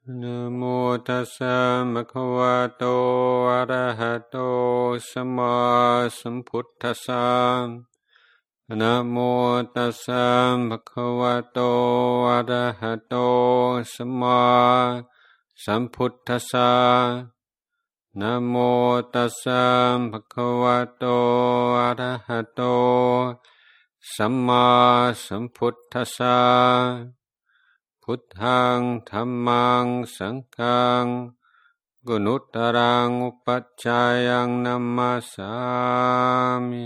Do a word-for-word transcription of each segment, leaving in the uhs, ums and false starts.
นะโมตัสสะภะคะวะโตอะระหะโตสัมมาสัมพุทธัสสะนะโมตัสสะภะคะวะโตอะระหะโตสัมมาสัมพุทธัสสะนะโมตัสสะภะคะวะโตอะระหะโตสัมมาสัมพุทธัสสะพุทธังธัมมังสังฆังกุณุตตรังอุปัชฌายังนัมมัสสามิ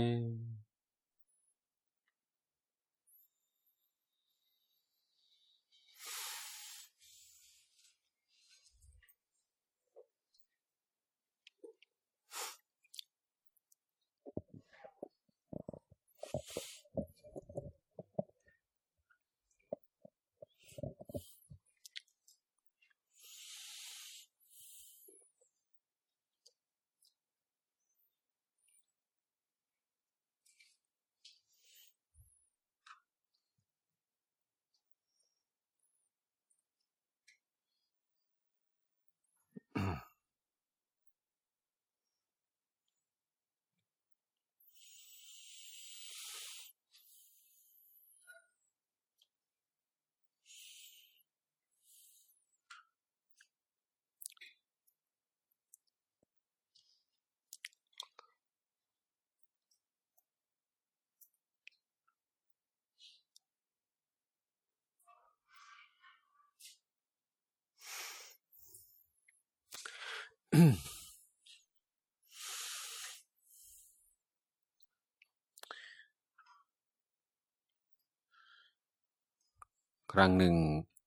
ครั้งหนึ่ง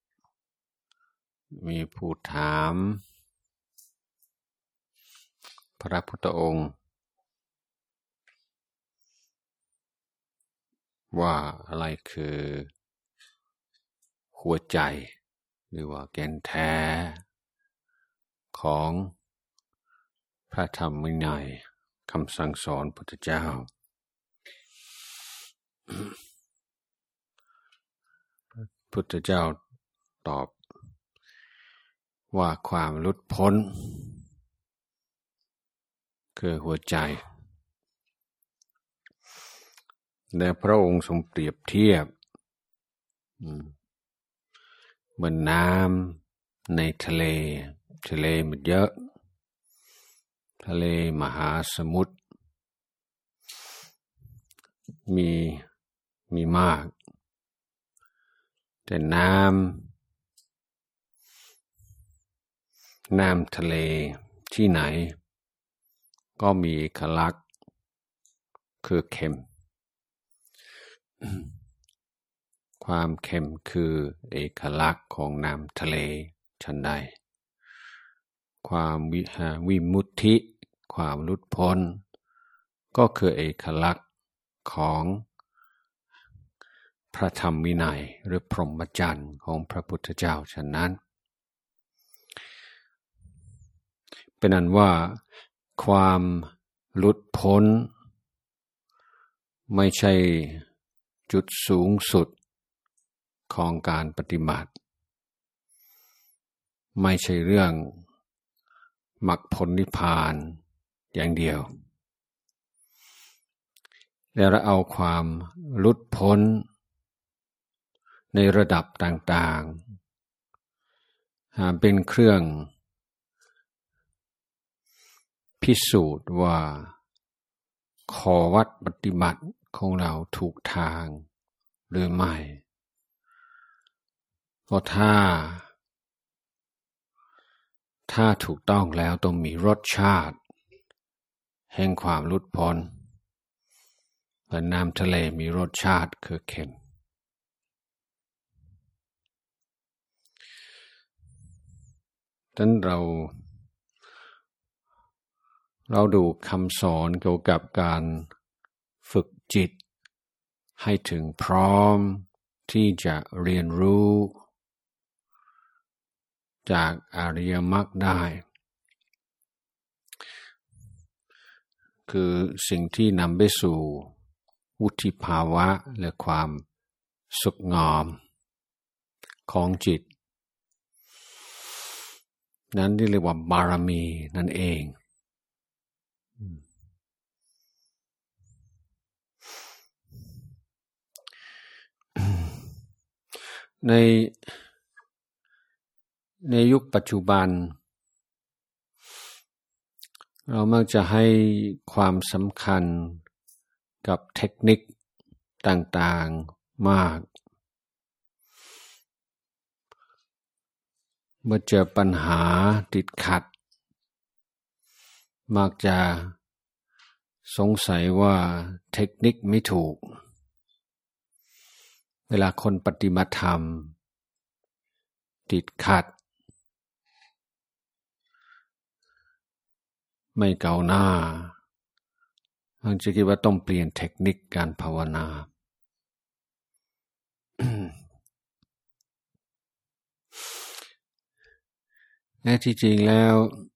มีผู้ถามพระพุทธองค์ว่าอะไรคือหัวใจหรือว่าแก่นแท้ของพระธรรมวินัยคำสั่งสอนพุทธเจ้าพุทธเจ้าตอบว่าความหลุดพ้นคือหัวใจและพระองค์ทรงเปรียบเทียบเหมือนน้ำในทะเลทะเลมันเยอะทะเลมหาสมุทรมีมีมากแต่น้ำน้ำทะเลที่ไหนก็มีเอกลักษณ์คือเค็มความเค็มคือเอกลักษณ์ของน้ำทะเลฉันใดความวิหาวิมุตติความหลุดพ้นก็คือเอกลักษณ์ของพระธรรมวินัยหรือพรหมจรรย์ของพระพุทธเจ้าฉะนั้นเป็นนั้นว่าความหลุดพ้นไม่ใช่จุดสูงสุดของการปฏิบัติไม่ใช่เรื่องมรรคผลนิพพานอย่างเดียวแต่เราเอาความหลุดพ้นในระดับต่างๆหาเป็นเครื่องพิสูจน์ว่าข้อวัดปฏิบัติของเราถูกทางหรือไม่ก็ถ้าถ้าถูกต้องแล้วต้องมีรสชาติแห่งความหลุดพ้นเหมือนน้ำทะเลมีรสชาติคือเค็มดังนั้นเราเราดูคำสอนเกี่ยวกับการฝึกจิตให้ถึงพร้อมที่จะเรียนรู้จากอริยมรรคได้คือสิ่งที่นำไปสู่วุฒิภาวะและความสุขงามของจิตนั้นที่เรียกว่าบารมีนั่นเองในในยุคปัจจุบันเรามักจะให้ความสำคัญกับเทคนิคต่างๆมากเมื่อเจอปัญหาติดขัดมักจะสงสัยว่าเทคนิคไม่ถูกเวลาคนปฏิบัติธรรมติดขัดไม่ก้าวหน้ามันจะคิดว่าต้องเปลี่ยนเทคนิคการภาวนาแท้ที่จริงแล้ว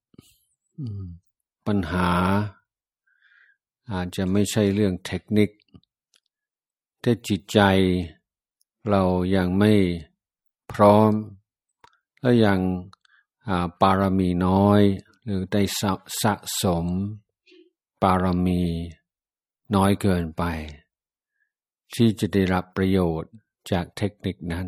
ปัญหาอาจจะไม่ใช่เรื่องเทคนิคแต่จิตใจเรายังไม่พร้อมและยังปารมีน้อยหรือได้สะสมปารมีน้อยเกินไปที่จะได้รับประโยชน์จากเทคนิคนั้น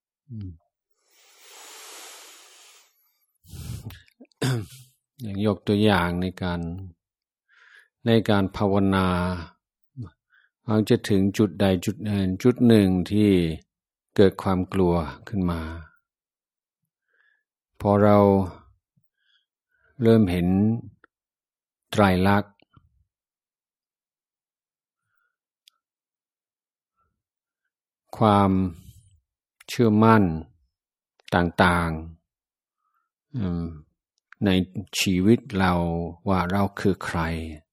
อย่างยกตัวอย่างในการในการภาวนาเราจะถึงจุดใดจุดหนึ่งจุดหนึ่งที่เกิดความกลัวขึ้นมาพอเราเริ่มเห็นไตรลักษณ์ความเชื่อมั่นต่างๆในชีวิตเราว่าเราคือใคร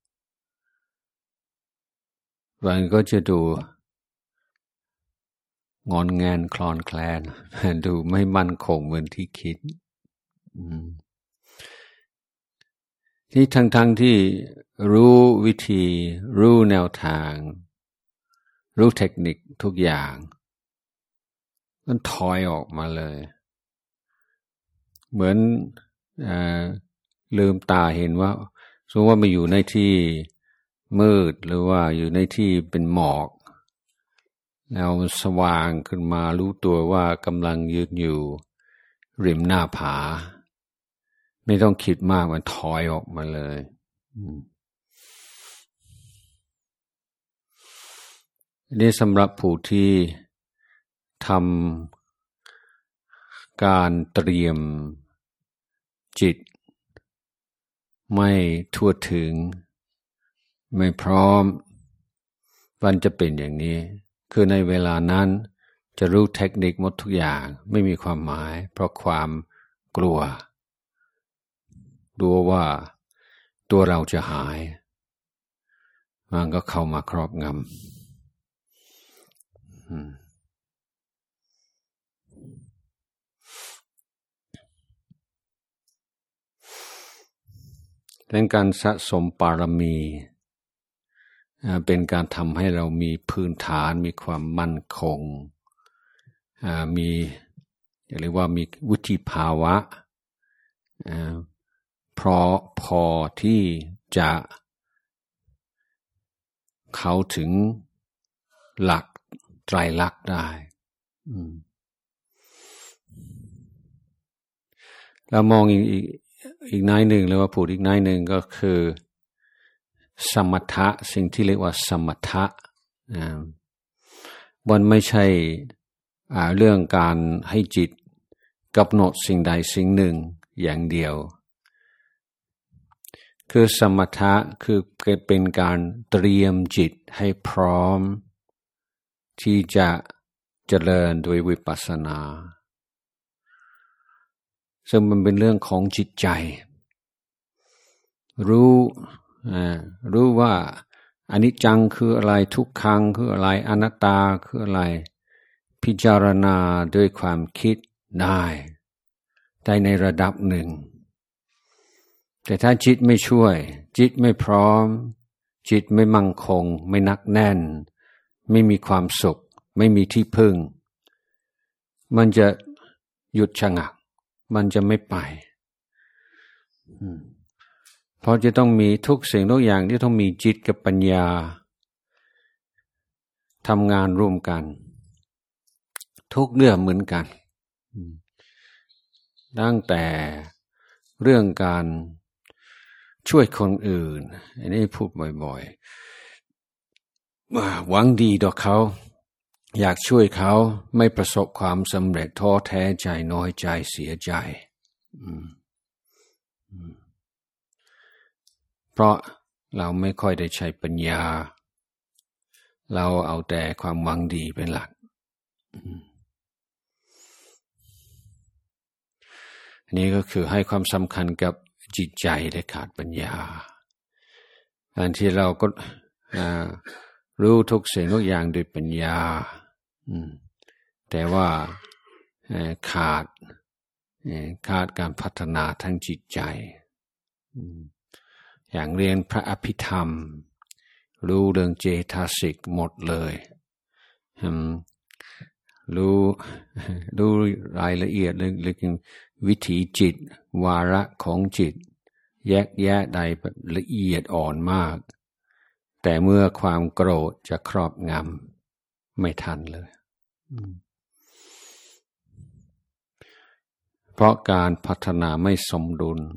มันก็จะดูงอนแงนคลอนแคลนดูไม่มั่นคงเหมือนที่คิดที่ทั้งๆที่รู้วิธีรู้แนวทางรู้เทคนิคทุกอย่างมันถอยออกมาเลยเหมือนเอ่อลืมตาเห็นว่าสมมติว่ามาอยู่ในที่มืดหรือว่าอยู่ในที่เป็นหมอกแล้วสว่างขึ้นมารู้ตัวว่ากำลังยืนอยู่ริมหน้าผาไม่ต้องคิดมากมันถอยออกมาเลยนี่สำหรับผู้ที่ทำการเตรียมจิตไม่ทั่วถึงไม่พร้อมมันจะเป็นอย่างนี้คือในเวลานั้นจะรู้เทคนิคหมดทุกอย่างไม่มีความหมายเพราะความกลัวกลัวว่าตัวเราจะหายมันก็เข้ามาครอบงำเป็นการสะสมปารมีเป็นการทำให้เรามีพื้นฐานมีความมั่นคงมีเรียกว่ามีวุฒิภาวะเพราะพอที่จะเข้าถึงหลักไตรลักษณ์ได้เรามองอีกอีกนายหนึ่งหรือว่าพูดอีกนายหนึ่งก็คือสมถะสิ่งที่เรียกว่าสมถะมันไม่ใช่เรื่องการให้จิตกำหนดสิ่งใดสิ่งหนึ่งอย่างเดียวคือสมถะคือเป็นการเตรียมจิตให้พร้อมที่จะเจริญโดยวิปัสสนาซึ่งมันเป็นเรื่องของจิตใจรู้รู้ว่าอนิจจังคืออะไรทุกขังคืออะไรอนัตตาคืออะไรพิจารณาด้วยความคิดได้ได้ในระดับหนึ่งแต่ถ้าจิตไม่ช่วยจิตไม่พร้อมจิตไม่มั่งคงไม่นักแน่นไม่มีความสุขไม่มีที่พึ่งมันจะหยุดชะงักมันจะไม่ไปเพราะจะต้องมีทุกสิ่งทุกอย่างที่ต้องมีจิตกับปัญญาทำงานร่วมกันทุกเรื่องเหมือนกันตั้งแต่เรื่องการช่วยคนอื่นอันนี้พูดบ่อยๆว่าหวังดีต่อเขาอยากช่วยเขาไม่ประสบความสำเร็จท้อแท้ใจน้อยใจเสียใจเพราะเราไม่ค่อยได้ใช้ปัญญาเราเอาแต่ความหวังดีเป็นหลักอันนี้ก็คือให้ความสำคัญกับจิตใจและขาดปัญญาการที่เราก็รู้ทุกสิ่งทุกอย่างด้วยปัญญาแต่ว่าขาดขาดการพัฒนาทั้งจิตใจอย่างเรียนพระอภิธรรมรู้เรื่องเจตสิกหมดเลยรู้รู้รายละเอียดเรื่องวิถีจิตวาระของจิตแยกแยะได้ละเอียดอ่อนมากแต่เมื่อความโกรธจะครอบงำไม่ทันเลยเพราะการพัฒนาไม่สมดุล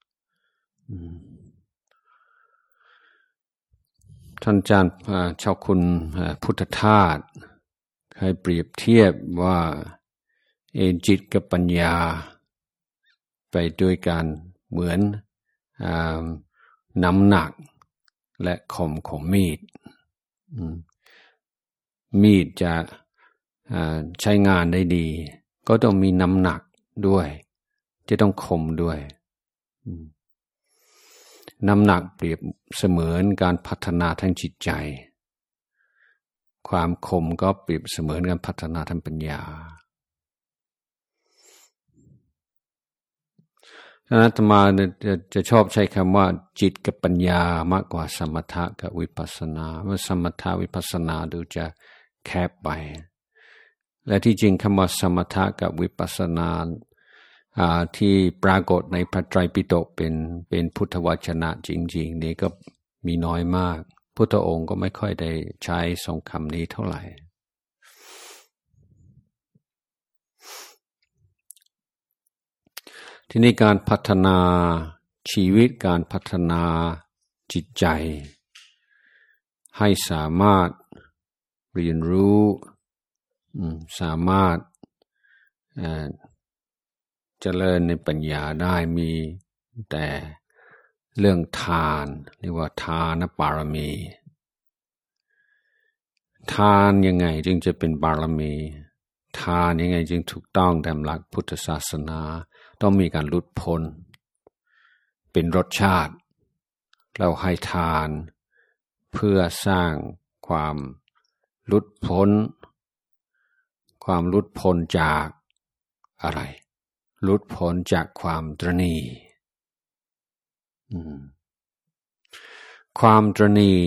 ท่านอาจารย์เจ้าคุณพุทธทาสเคยเปรียบเทียบว่าเอจิตกับปัญญาไปด้วยกันเหมือนน้ำหนักและคมของมีดมีดจะใช้งานได้ดีก็ต้องมีน้ำหนักด้วยจะต้องคมด้วยน้ำหนักเปรียบเสมือนการพัฒนาทางจิตใจความคมก็เปรียบเสมือนการพัฒนาทางปัญญาอาตมาจะจะชอบใช้คำว่าจิตกับปัญญามากกว่าสมถะกับวิปัสสนาเมื่อสมถะวิปัสสนาดูจะแคบไปและที่จริงคำว่าสมถะกับวิปัสสนาที่ปรากฏในพระไตรปิฎกเป็นเป็นพุทธวจนะจริงๆนี้ก็มีน้อยมากพุทธองค์ก็ไม่ค่อยได้ใช้สองคำนี้เท่าไหร่ที่นี่การพัฒนาชีวิตการพัฒนาจิตใจให้สามารถเรียนรู้สามารถเจริญในปัญญาได้มีแต่เรื่องทานเรียกว่าทานบารมีทานยังไงจึงจะเป็นบารมีทานยังไงจึงถูกต้องตามหลักพุทธศาสนาต้องมีการหลุดพ้นเป็นรสชาติเราให้ทานเพื่อสร้างความหลุดพ้นความหลุดพ้นจากอะไรหลุดพ้นจากความตระหนี่ความตระหนี่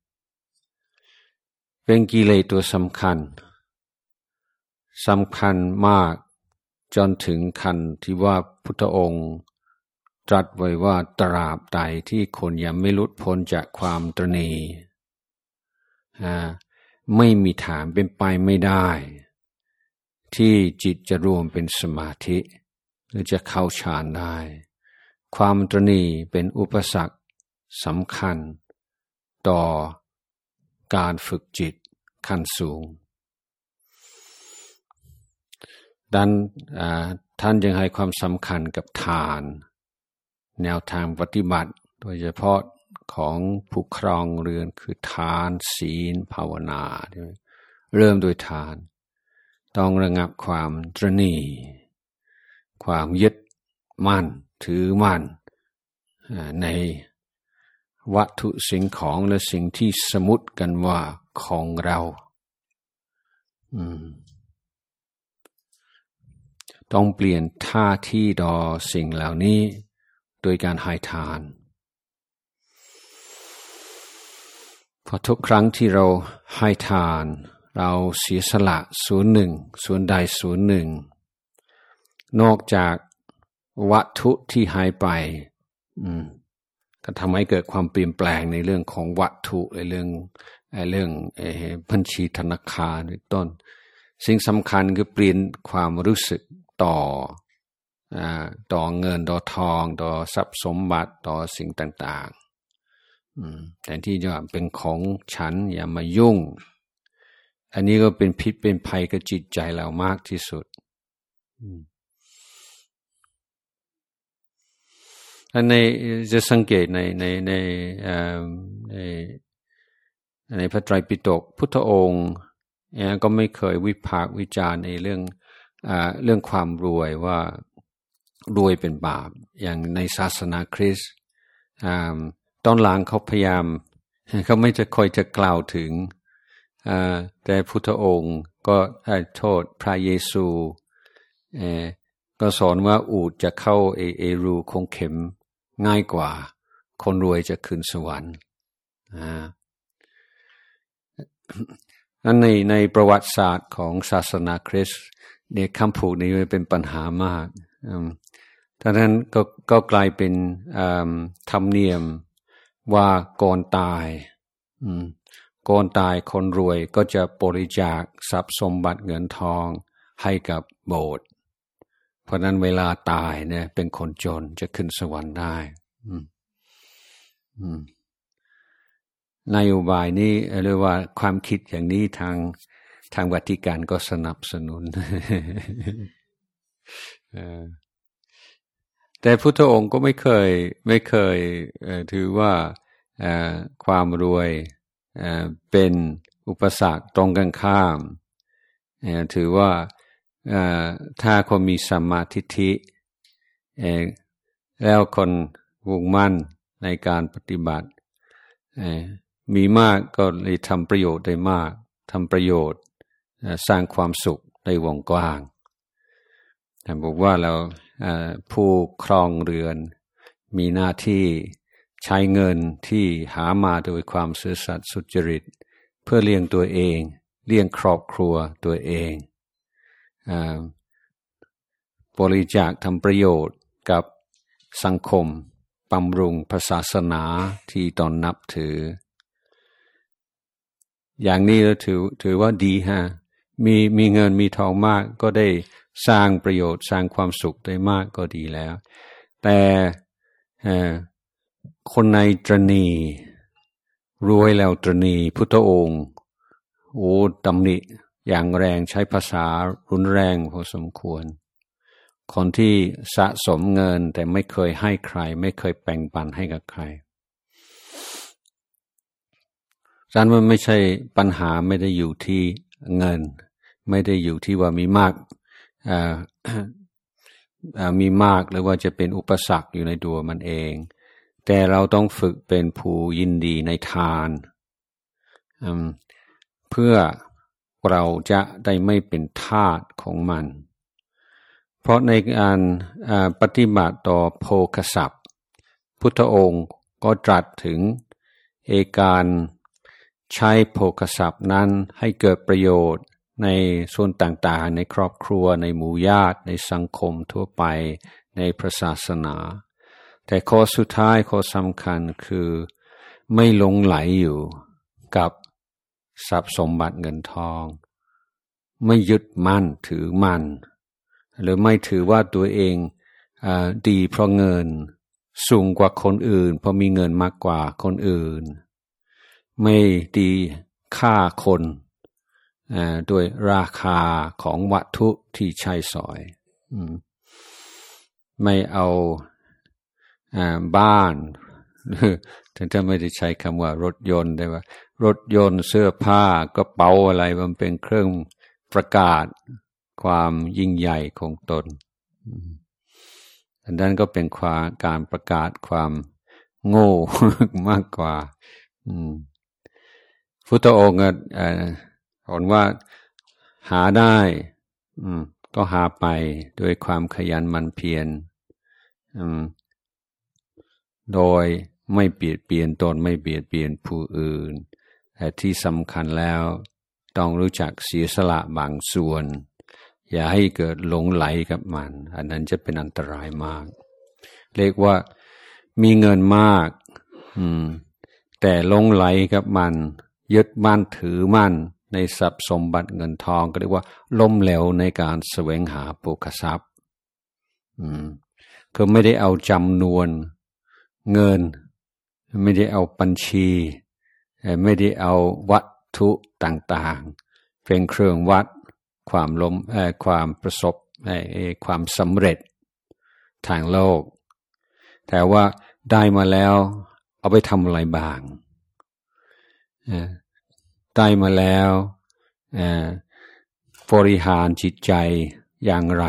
เป็นกิเลสตัวสำคัญสำคัญมากจนถึงขั้นที่ว่าพุทธองค์ตรัสไว้ว่าตราบใดที่คนยังไม่หลุดพ้นจากความตระหนี่ไม่มีทางเป็นไปไม่ได้ที่จิตจะรวมเป็นสมาธิหรือจะเข้าฌานได้ความตระหนี่เป็นอุปสรรคสำคัญต่อการฝึกจิตขั้นสูงดังนั้นท่านจึงให้ความสำคัญกับทานแนวทางปฏิบัติโดยเฉพาะของผู้ครองเรือนคือทานศีลภาวนาเริ่มโดยทานต้องระงับความตระหนี่ความยึดมั่นถือมั่นในวัตถุสิ่งของและสิ่งที่สมมุติกันว่าของเราต้องเปลี่ยนท่าที่ต่อสิ่งเหล่านี้โดยการให้ทานเพราะทุกครั้งที่เราให้ทานเราเสียสละส่วนหนึ่งส่วนใดส่วนหนึ่งนอกจากวัตถุที่หายไปอืมก็ทำให้เกิดความเปลี่ยนแปลงในเรื่องของวัตถุในเรื่องในเรื่องบัญชีธนาคารเป็นต้นสิ่งสำคัญคือเปลี่ยนความรู้สึกต่ออ่าต่อเงินต่อทองต่อทรัพย์สมบัติต่อสิ่งต่างๆอืมแต่ที่จะเป็นของฉันอย่ามายุ่งอันนี้ก็เป็นพิษเป็นภัยกับจิตใจเรามากที่สุดอันในจะสังเกตในในในในในพระไตรปิฎกพุทธองค์ก็ไม่เคยวิพากษ์วิจารณ์ในเรื่องอ่าเรื่องความรวยว่ารวยเป็นบาปอย่างในศาสนาคริสต์อ่าตอนหลังเขาพยายามเขาไม่จะค่อยจะกล่าวถึงแต่พุทธองค์ก็โทษพระเยซูก็สอนว่าอูฐจะเข้าเอเอรูคงเข็มง่ายกว่าคนรวยจะขึ้นสวรรค์นั้นในในประวัติศาสตร์ของศาสนาคริสต์เนี่ยคำพูดนี้เป็นปัญหามากดังนั้นก็ก็กลายเป็นธรรมเนียมว่าก่อนตายก่อนตายคนรวยก็จะบริจาคทรัพย์สมบัติเงินทองให้กับโบสถ์เพราะนั้นเวลาตายเนี่ยเป็นคนจนจะขึ้นสวรรค์ได้นโยบายนี้เรียกว่าความคิดอย่างนี้ทางทางวัติกันก็สนับสนุน แต่พุทธองค์ก็ไม่เคยไม่เคยถือว่าความรวยเป็นอุปสรรคตรงกันข้ามถือว่าถ้าคนมีสัมมาทิฏฐิแล้วคนมุ่งมั่นในการปฏิบัติมีมากก็เลยทำประโยชน์ได้มากทำประโยชน์สร้างความสุขในวงกว้างแต่บอกว่าเราผู้ครองเรือนมีหน้าที่ใช้เงินที่หามาโดยความซื่อสัตย์สุจริตเพื่อเลี้ยงตัวเองเลี้ยงครอบครัวตัวเองบริจาคทำประโยชน์กับสังคมบำรุงศาสนาที่ตนนับถืออย่างนี้เราถือถือว่าดีฮะมีมีเงินมีทองมากก็ได้สร้างประโยชน์สร้างความสุขได้มากก็ดีแล้วแต่คนในตรณีรวยแล้วตรณีพุทธองค์โอ้ตำหนิอย่างแรงใช้ภาษารุนแรงพอสมควรคนที่สะสมเงินแต่ไม่เคยให้ใครไม่เคยแบ่งปันให้กับใครฉะนั้นมันไม่ใช่ปัญหาไม่ได้อยู่ที่เงินไม่ได้อยู่ที่ว่ามีมากมีมากหรือว่าจะเป็นอุปสรรคอยู่ในตัวมันเองแต่เราต้องฝึกเป็นผู้ยินดีในทานเพื่อเราจะได้ไม่เป็นทาสของมันเพราะในการปฏิบัติต่อโภคทรัพย์พุทธองค์ก็ตรัสถึงเอการใช้โภคทรัพย์นั้นให้เกิดประโยชน์ในส่วนต่างๆในครอบครัวในหมู่ญาติในสังคมทั่วไปในพระศาสนาแต่ข้อสุดท้ายข้อสำคัญคือไม่หลงไหลอยู่กับทรัพย์สมบัติเงินทองไม่ยึดมั่นถือมั่นหรือไม่ถือว่าตัวเองอ่าดีเพราะเงินสูงกว่าคนอื่นเพราะมีเงินมากกว่าคนอื่นไม่ดีฆ่าคนอ่าโดยราคาของวัตถุที่ใช้สอยอืมไม่เอาอ่าบ้านถึงจะไม่ได้ใช้คำว่ารถยนต์ได้ว่ารถยนต์เสื้อผ้ากระเป๋าอะไรมันเป็นเครื่องประกาศความยิ่งใหญ่ของตนอันนั้นก็เป็นความการประกาศความโง่มากกว่าพุทธองค์อ่าสอนว่าหาได้ก็หาไปด้วยความขยันหมั่นเพียรโดยไม่เบียดเบียนตนไม่เบียดเบียนผู้อื่นแต่ที่สำคัญแล้วต้องรู้จักเสียสละบางส่วนอย่าให้เกิดหลงไหลกับมันอันนั้นจะเป็นอันตรายมากเรียกว่ามีเงินมากอืมแต่หลงไหลกับมันยึดมั่นถือมั่นในทรัพย์สมบัติเงินทองก็เรียกว่าล้มเหลวในการแสวงหาโภคทรัพย์อืมคือไม่ได้เอาจำนวนเงินไม่ได้เอาบัญชีไม่ได้เอาวัตถุต่างๆเป็นเครื่องวัดความล้มเอ่อความประสบเอ่อความสำเร็จทางโลกแต่ว่าได้มาแล้วเอาไปทำอะไรบ้างได้มาแล้วบริหารจิตใจอย่างไร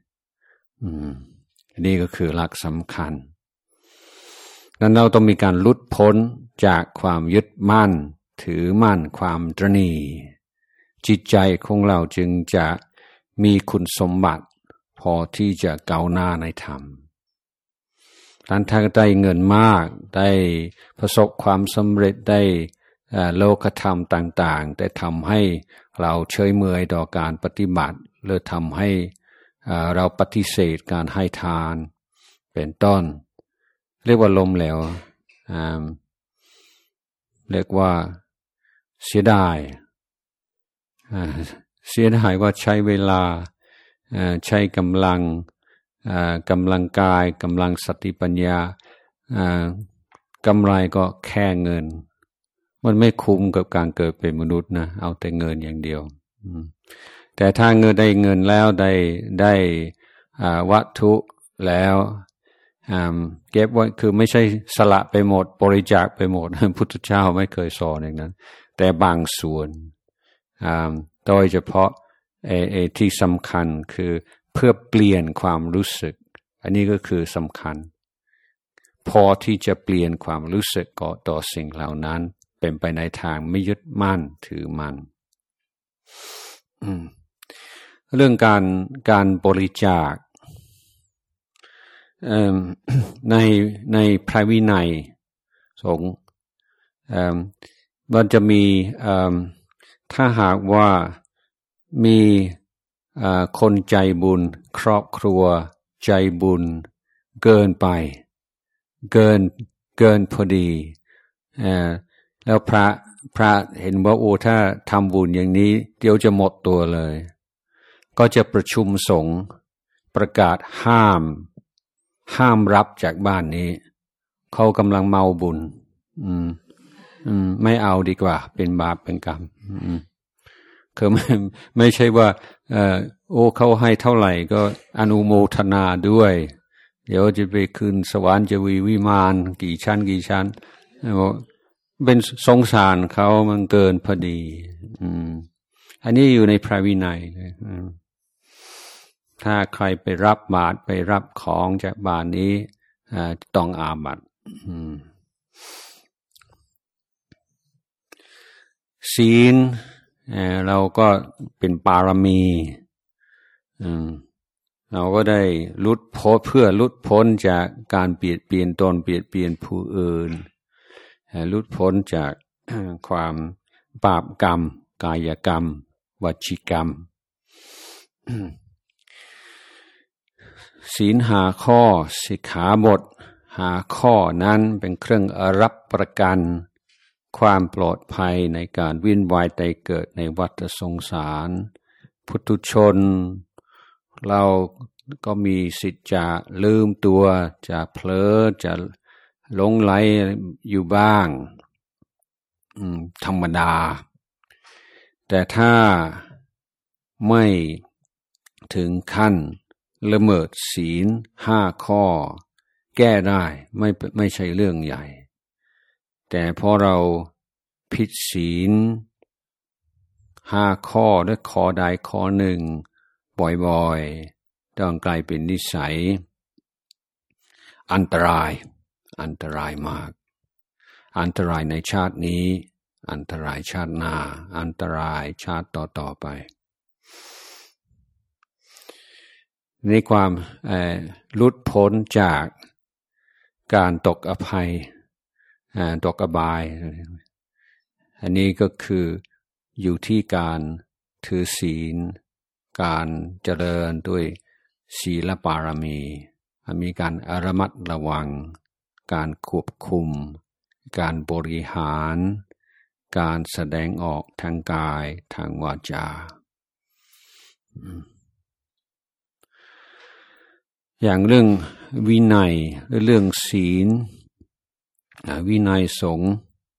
นี่ก็คือหลักสำคัญนั้นเราต้องมีการหลุดพ้นจากความยึดมั่นถือมั่นความตระหนี่จิตใจของเราจึงจะมีคุณสมบัติพอที่จะก้าวหน้าในธรรมการถ้าได้เงินมากได้ประสบความสำเร็จได้โลกธรรมต่างๆแต่ทำให้เราเฉยเมยต่อการปฏิบัติหรือทำให้เราปฏิเสธการให้ทานเป็นต้นเรียกว่าล้มเหลวเรียกว่าเสียดายเสียดายว่าใช้เวลาใช้กำลังกำลังกายกำลังสติปัญญากำไรก็แค่เงินมันไม่คุ้มกับการเกิดเป็นมนุษย์นะเอาแต่เงินอย่างเดียวแต่ถ้าเงินได้เงินแล้วได้ได้วัตถุแล้วเก็บไว้คือไม่ใช่สละไปหมดบริจาคไปหมดพุทธเจ้าไม่เคยสอนอย่างนั้นแต่บางส่วนโดยเฉพาะไอ้ไอ้ที่สำคัญคือเพื่อเปลี่ยนความรู้สึกอันนี้ก็คือสำคัญพอที่จะเปลี่ยนความรู้สึกต่อสิ่งเหล่านั้นเป็นไปในทางไม่ยึดมั่นถือมั่นเรื่องการการบริจาคในในพระวินัยสงฆ์มันจะมีถ้าหากว่ามีคนใจบุญครอบครัวใจบุญเกินไปเกินเกินพอดีแล้วพระพระเห็นว่าโอ้ถ้าทำบุญอย่างนี้เดี๋ยวจะหมดตัวเลยก็จะประชุมสงฆ์ประกาศห้ามห้ามรับจากบ้านนี้เขากำลังเมาบุญอืมอืมไม่เอาดีกว่าเป็นบาปเป็นกรรมอืมคือไม่ไม่ใช่ว่าเอ่อโอ้เขาให้เท่าไหร่ก็อนุโมทนาด้วยเดี๋ยวจะไปขึ้นสวรรค์จะวิวิมานกี่ชั้นกี่ชั้นเป็นสงสารเขามันเกินพอดีอืมอันนี้อยู่ในพระวินัยเลยถ้าใครไปรับบาตรไปรับของจากบาตรนี้ต้องอาบัติศีลเราก็เป็นปารมีเราก็ได้หลุดพ้นเพื่อหลุดพ้นจากการเบียดเบียนตนเบียดเบียนผู้อื่นหลุดพ้นจากความบาปกรรมกายกรรมวจีกรรมศีลหาข้อสิกขาบทหาข้อนั้นเป็นเครื่องรับประกันความปลอดภัยในการวิ่นวายตายเกิดในวัฏสงสารพุทุชนเราก็มีสิทธิ์จะลืมตัวจะเผลอจะหลงไหลอยู่บ้างธรรมดาแต่ถ้าไม่ถึงขั้นละเมิดศีลห้าข้อแก้ได้ไม่ไม่ใช่เรื่องใหญ่แต่พอเราผิดศีลห้าข้อด้วยข้อใดข้อหนึ่งบ่อยๆต้องกลายเป็นนิสัยอันตรายอันตรายมากอันตรายในชาตินี้อันตรายชาติหน้าอันตรายชาติต่อๆไปในความหลุดพ้นจากการตกอภัยตกอบายอันนี้ก็คืออยู่ที่การถือศีลการเจริญด้วยศีลปารมีมีการระมัดระวังการควบคุมการบริหารการแสดงออกทางกายทางวาจาอย่างเรื่องวินัยหรือเรื่องศีลวินัยสงฆ์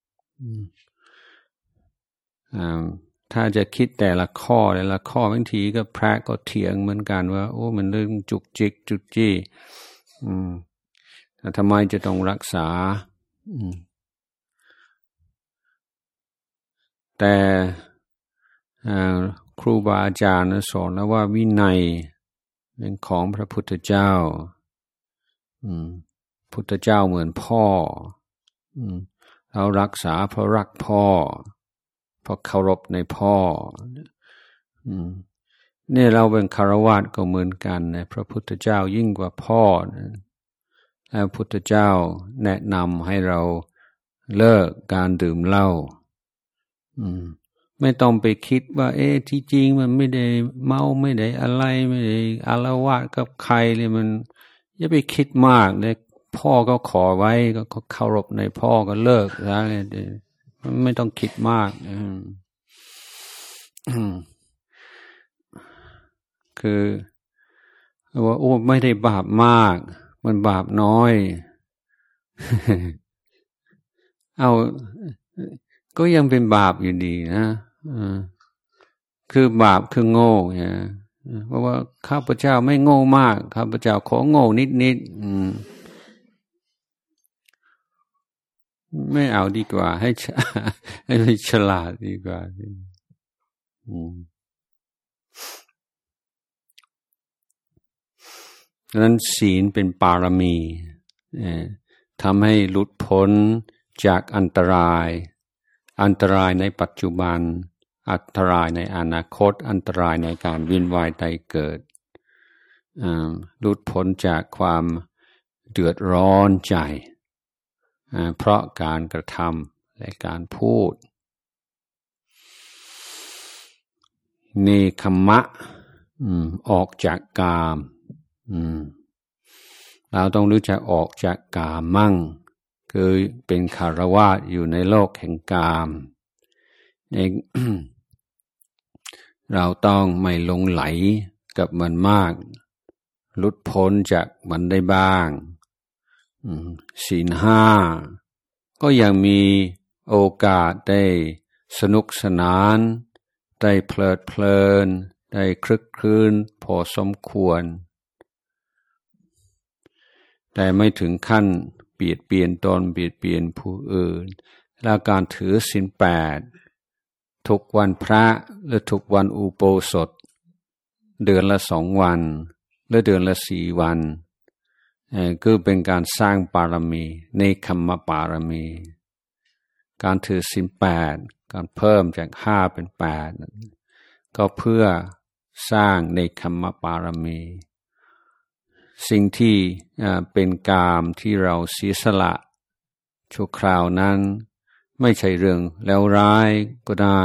ถ้าจะคิดแต่ละข้อแต่ละข้อบางทีก็พระก็เถียงเหมือนกันว่าโอ้มันเรื่องจุกจิกจุกจี้อืมแต่ทำไมจะต้องรักษาอืมแต่ครูบาอาจารย์สอนแล้วว่าวินัยเป็นของพระพุทธเจ้าอืมพุทธเจ้าเหมือนพ่ออืมเรารักษาเพราะรักพ่อเพราะเคารพในพ่ออืมเนี่ยเราเป็นคฤหัสถ์ก็เหมือนกันนะพระพุทธเจ้ายิ่งกว่าพ่อนะแล้วพระพุทธเจ้าแนะนำให้เราเลิกการดื่มเหล้าอืมไม่ต้องไปคิดว่าเอ๊ะที่จริงมันไม่ได้เมาไม่ได้อะไรไม่ได้อาละวาดกับใครเลยมันอย่าไปคิดมากเลยพ่อก็ขอไว้ก็เคารพในพ่อก็เลิกซะเลยไม่ต้องคิดมากคือว่าโอ้ไม่ได้บาปมากมันบาปน้อยเอาก็ยังเป็นบาปอยู่ดีนะคือบาปคือโง่เนี่ยเพราะว่าข้าพเจ้าไม่โง่มากข้าพเจ้าขอโง่นิดๆไม่เอาดีกว่าให้ให้ฉลาดดีกว่าดังนั้นศีลเป็นปารมีทำให้หลุดพ้นจากอันตรายอันตรายในปัจจุบันอันตรายในอนาคตอันตรายในการเวียนว่ายตายเกิดหลุดพ้นจากความเดือดร้อนใจเพราะการกระทำและการพูดเนคขมะออกจากกามเราต้องรู้จักออกจากกามมั่งคือเป็นคฤหัสถ์อยู่ในโลกแห่งกามเอง เราต้องไม่หลงไหลกับมันมากหลุดพ้นจากมันได้บ้างศีลห้าก็ยังมีโอกาสได้สนุกสนานได้เพลิดเพลินได้คลึกครื้นพอสมควรแต่ไม่ถึงขั้นเบียดเบียนตนเบียดเบียนผู้อื่นและการถือศีลแปดทุกวันพระหรือทุกวันอุโบสถเดือนละสองวันหรือเดือนละสี่วันก็เป็นการสร้างปารมีเนคขมปารมีการถือศีลแปดการเพิ่มจากห้าเป็นแปดก็เพื่อสร้างเนคขมปารมีสิ่งที่เป็นกามที่เราเสียสละชั่วคราวนั้นไม่ใช่เรื่องแล้วร้ายก็ได้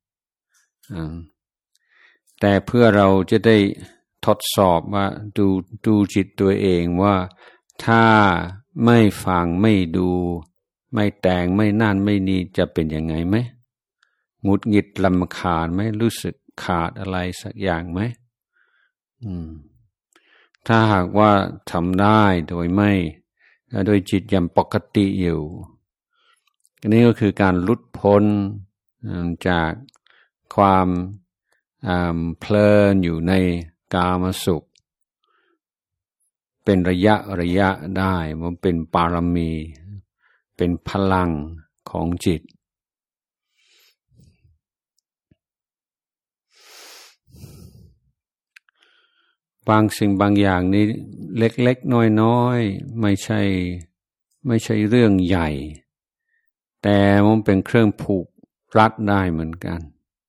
แต่เพื่อเราจะได้ทดสอบว่าดูดูจิตตัวเองว่าถ้าไม่ฟังไม่ดูไม่แต่งไม่นั่นไม่นี่จะเป็นยังไงไหมหงุดหงิดรำคาญไหมรู้สึกขาดอะไรสักอย่างไหมอืมถ้าหากว่าทำได้โดยไม่โดยจิตยังปกติอยู่นี่ก็คือการหลุดพ้นจากความเพลินอยู่ในกามสุขเป็นระยะระยะได้มันเป็นปารมีเป็นพลังของจิตบางสิ่งบางอย่างนี้เล็กๆน้อยๆไม่ใช่ไม่ใช่เรื่องใหญ่แต่มันเป็นเครื่องผูกรัดได้เหมือนกัน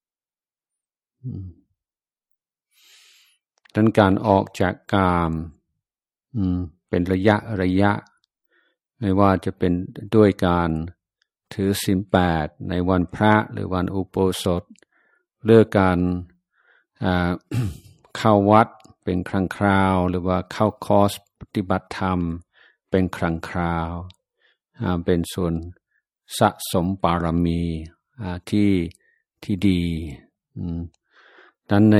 ดังนั้นการออกจากกามเป็นระยะระยะไม่ว่าจะเป็นด้วยการถือศีลแปดในวันพระหรือวันอุโบสถเลือกการเข้าวัดเป็นครั้งคราวหรือว่าเข้าคอร์สปฏิบัติธรรมเป็นครั้งคราวเป็นส่วนสะสมปารมีที่ที่ดีดังนั้นใน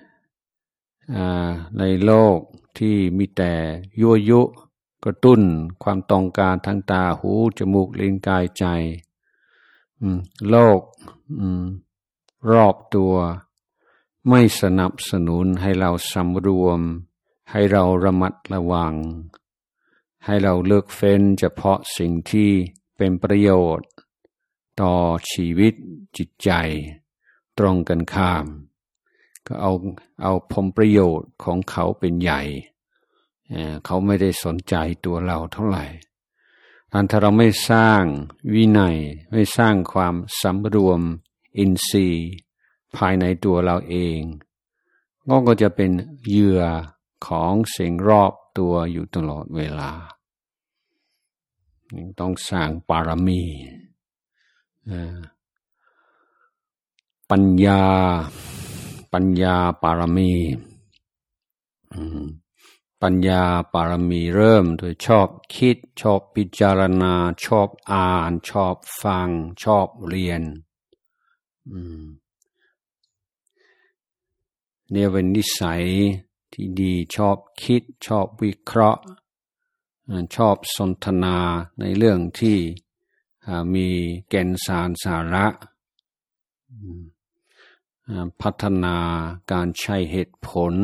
ในโลกที่มีแต่ยั่วยุกระตุ้นความต้องการทางตาหูจมูกลิ้นกายใจโลกรอบตัวไม่สนับสนุนให้เราสำรวมให้เราระมัดระวังให้เราเลือกเฟ้นเฉพาะสิ่งที่เป็นประโยชน์ต่อชีวิตจิตใจตรงกันข้ามก็เอาเอาผลประโยชน์ของเขาเป็นใหญ่เขาไม่ได้สนใจตัวเราเท่าไหร่ถ้าเราไม่สร้างวินัยไม่สร้างความสำรวมอินทรีย์ภายในตัวเราเองก็จะเป็นเหยื่อของสิ่งรอบตัวอยู่ตลอดเวลาต้องสร้างปารมีปัญญาปัญญาปารมีปัญญาปารมีเริ่มโดยชอบคิดชอบพิจารณาชอบอ่านชอบฟังชอบเรียนเนี่ยเป็นนิสัยที่ดีชอบคิดชอบวิเคราะห์ชอบสนทนาในเรื่องที่มีแก่นสารสาระพัฒนาการใช้เหตุผล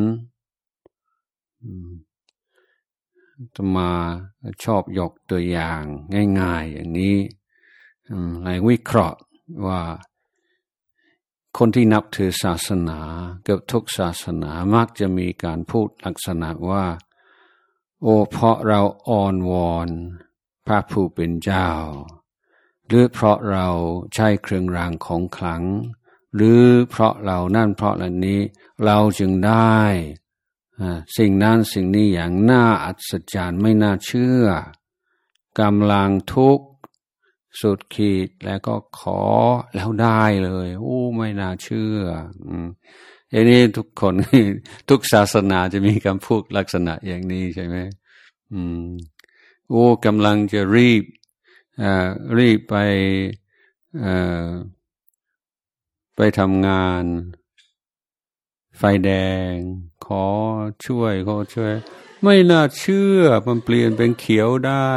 จะมาชอบยกตัวอย่างง่ายๆอย่างนี้ให้วิเคราะห์ว่าคนที่นับถือศาสนาเกือบทุกศาสนามักจะมีการพูดลักษณะว่าโอ้เพราะเราอ่อนวอนพระผู้เป็นเจ้าหรือเพราะเราใช้เครื่องรางของขลังหรือเพราะเรานั่นเพราะอันนี้เราจึงได้สิ่งนั้นสิ่งนี้อย่างน่าอัศจรรย์ไม่น่าเชื่อกำลังทุกข์สุดขีดแล้วก็ขอแล้วได้เลยโอ้ไม่น่าเชื่ออย่างนี้ทุกคนทุกศาสนาจะมีคำพูดลักษณะอย่างนี้ใช่ไหมอืมโอ้กำลังจะรีบอ่ารีบไปเอ่อไปทำงานไฟแดงขอช่วยขอช่วยไม่น่าเชื่อมันเปลี่ยนเป็นเขียวได้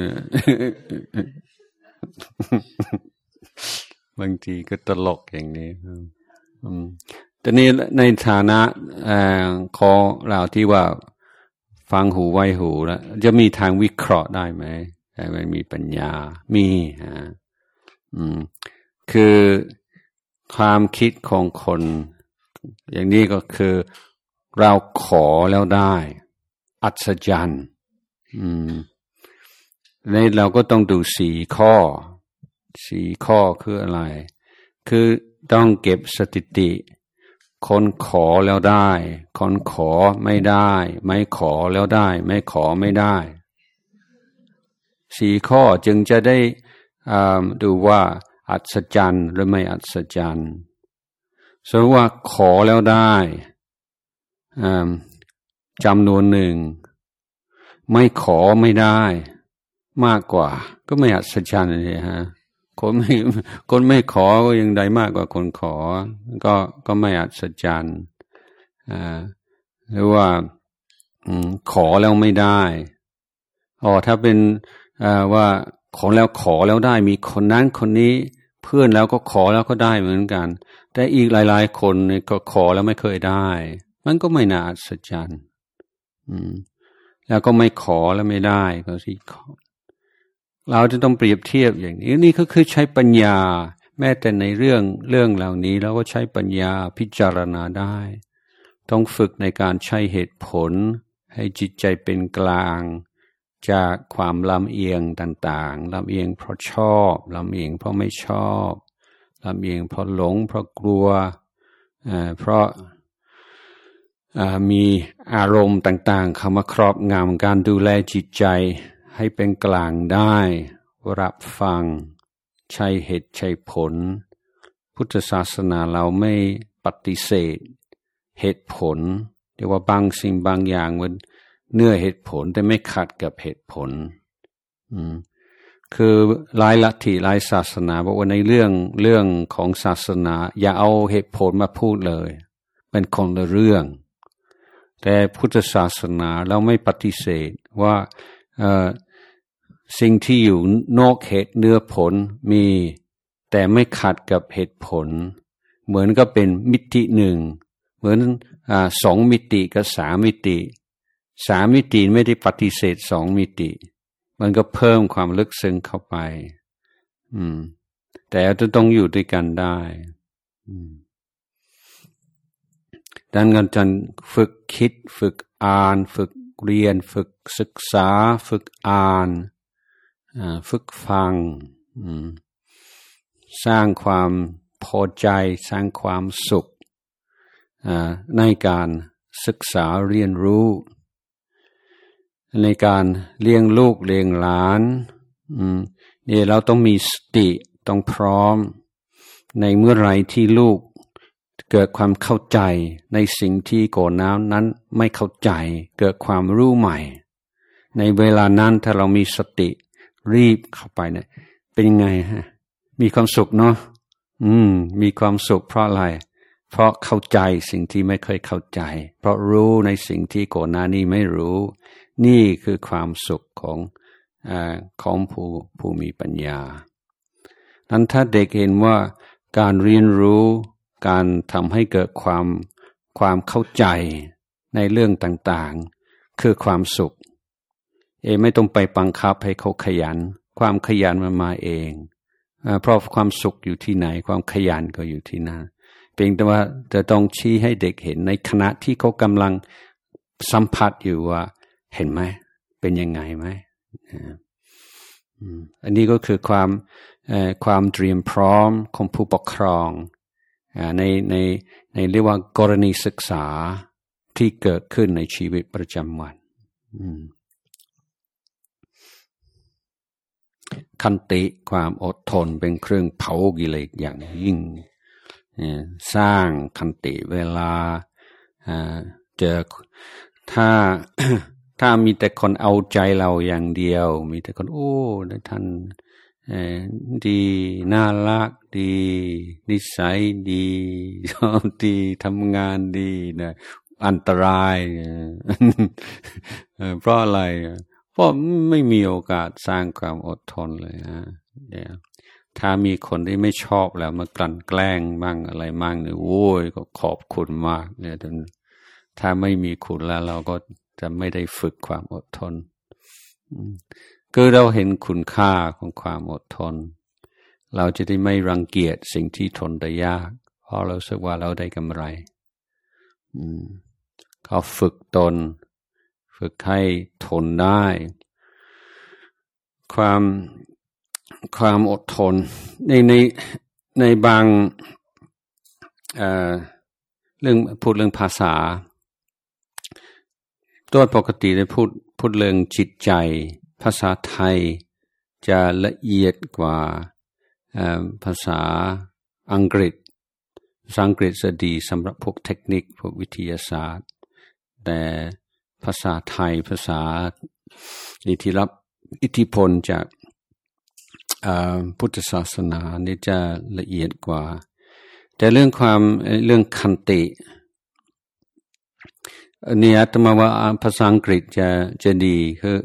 บางทีก็ตลกอย่างนี้แต่นี่ในฐานะของเราที่ว่าฟังหูไว้หูแล้วจะมีทางวิเคราะห์ได้ไหมแต่มันมีปัญญามีฮะอืมคือความคิดของคนอย่างนี้ก็คือเราขอแล้วได้อัศจรรย์อืมในเราก็ต้องดูสี่ข้อสี่ข้อคืออะไรคือต้องเก็บสถิติคนขอแล้วได้คนขอไม่ได้ไม่ขอแล้วได้ไม่ขอไม่ได้สี่ข้อจึงจะได้ดูว่าอัศจรรย์หรือไม่อัศจรรย์สมมติว่าขอแล้วได้จำนวนหนึ่งไม่ขอไม่ได้มากกว่าก็ไม่อัศจรรย์เลยฮะคนไม่คนไม่ขอก็ยังได้มากกว่าคนขอก็ก็ไม่อัศจรรย์อ่าหรือว่าขอแล้วไม่ได้อ๋อถ้าเป็นอ่าว่าขอแล้วขอแล้วได้มีคนนั้นคนนี้เพื่อนแล้วก็ขอแล้วก็ได้เหมือนกันแต่อีกหลายๆคนเนี่ยก็ขอแล้วไม่เคยได้มันก็ไม่น่าอัศจรรย์อืมแล้วก็ไม่ขอแล้วไม่ได้ก็สิขอเราจะต้องเปรียบเทียบอย่างนี้นี่ก็คือใช้ปัญญาแม้แต่ในเรื่องเรื่องเหล่านี้เราก็ใช้ปัญญาพิจารณาได้ต้องฝึกในการใช้เหตุผลให้จิตใจเป็นกลางจากความลำเอียงต่างๆลำเอียงเพราะชอบลำเอียงเพราะไม่ชอบลำเอียงเพราะหลงเพราะกลัวเพราะมีอารมณ์ต่างๆเข้ามาครอบงำการดูแลจิตใจให้เป็นกลางได้รับฟังใช้เหตุใช้ผลพุทธศาสนาเราไม่ปฏิเสธเหตุผลเรียกว่าบางสิ่งบางอย่างมันเนื้อเหตุผลแต่ไม่ขัดกับเหตุผลคือหลายลัทธิหลายศาสนาบอกว่าในเรื่องเรื่องของศาสนาอย่าเอาเหตุผลมาพูดเลยเป็นคนละเรื่องแต่พุทธศาสนาเราไม่ปฏิเสธว่าเอ่อสิ่งที่อยู่นอกเหตุเนื้อผลมีแต่ไม่ขัดกับเหตุผลเหมือนก็เป็นมิติหนึ่งเหมือนอ่าสองมิติกับสามมิติสามมิติไม่ได้ปฏิเสธสองมิติมันก็เพิ่มความลึกซึ้งเข้าไปอืมแต่จะต้องอยู่ด้วยกันได้อืมดังนั้นการฝึกคิดฝึกอ่านฝึกเรียนฝึกศึกษาฝึกอ่านอ่าฝึกฟังอืมสร้างความพอใจสร้างความสุขอ่าในการศึกษาเรียนรู้ในการเลี้ยงลูกเลี้ยงหลานอืมนี่เราต้องมีสติต้องพร้อมในเมื่อไรที่ลูกเกิดความเข้าใจในสิ่งที่ก่อนหน้านั้นไม่เข้าใจเกิดความรู้ใหม่ในเวลานั้นถ้าเรามีสติรีบเข้าไปเนี่ยเป็นยังไงฮะมีความสุขเนาะอืมมีความสุขเพราะอะไรเพราะเข้าใจสิ่งที่ไม่เคยเข้าใจเพราะรู้ในสิ่งที่ก่อนหน้านี้ไม่รู้นี่คือความสุขของอ่าของผู้ผู้มีปัญญานั้นถ้าเด็กเห็นว่าการเรียนรู้การทำให้เกิดความความเข้าใจในเรื่องต่างๆคือความสุขเอไม่ต้องไปบังคับให้เขาขยันความขยันมันมาเองเพราะความสุขอยู่ที่ไหนความขยันก็อยู่ที่นั่นเพียงแต่ว่าจะต้องชี้ให้เด็กเห็นในขณะที่เขากำลังสัมผัสอยู่ว่าเห็นไหมเป็นยังไงไหมอันนี้ก็คือความความเตรียมพร้อมของผู้ปกครองในในในเรียกว่ากรณีศึกษาที่เกิดขึ้นในชีวิตประจำวันขันติความอดทนเป็นเครื่องเผากิเลสอย่างยิ่งสร้างขันติเวลาเจอถ้าถ้ามีแต่คนเอาใจเราอย่างเดียวมีแต่คนโอ้ท่านดีน่ารักดีนิสัยดีชอบดีทำงานดีนะอันตรายเพราะอะไรเพราะไม่มีโอกาสสร้างความอดทนเลยนะถ้ามีคนที่ไม่ชอบแล้วมากลั่นแกล้งบ้างอะไรบ้างเนี่ยโอ้ยก็ขอบคุณมากเนี่ยถ้าไม่มีคุณแล้วเราก็จะไม่ได้ฝึกความอดทนคือเราเห็นคุณค่าของความอดทนเราจะได้ไม่รังเกียจสิ่งที่ทนได้ยากเพราะเราสึกว่าเราได้กำไรเขาฝึกตนฝึกให้ทนได้ความความอดทนในในในบางเอ่อเรื่องพูดเรื่องภาษาโดยปกติได้พูดพูดเรื่องจิตใจภาษาไทยจะละเอียดกว่าภาษาอังกฤษภาษาอังกฤษจะดีสำหรับพวกเทคนิคพวกวิทยาศาสตร์แต่ภาษาไทยภาษาที่รับอิทธิพลจากพุทธศาสนานี่จะละเอียดกว่าแต่เรื่องความเรื่องขันตินี่อาตมาว่าภาษาอังกฤษจะจะดีคือ